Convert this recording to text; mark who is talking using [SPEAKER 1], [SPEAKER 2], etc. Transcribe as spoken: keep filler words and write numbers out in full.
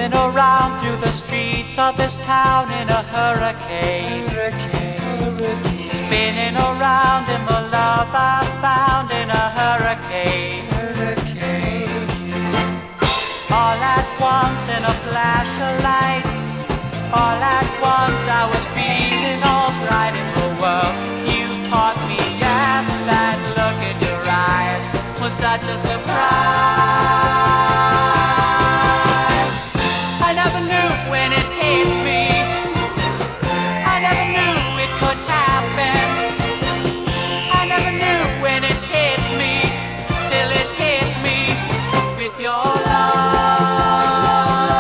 [SPEAKER 1] Whizzing around through the streets of this town in a hurricane.
[SPEAKER 2] Hurricane,
[SPEAKER 1] Spinning around in the love I found in a hurricane.
[SPEAKER 2] hurricane,
[SPEAKER 1] All at once in a flash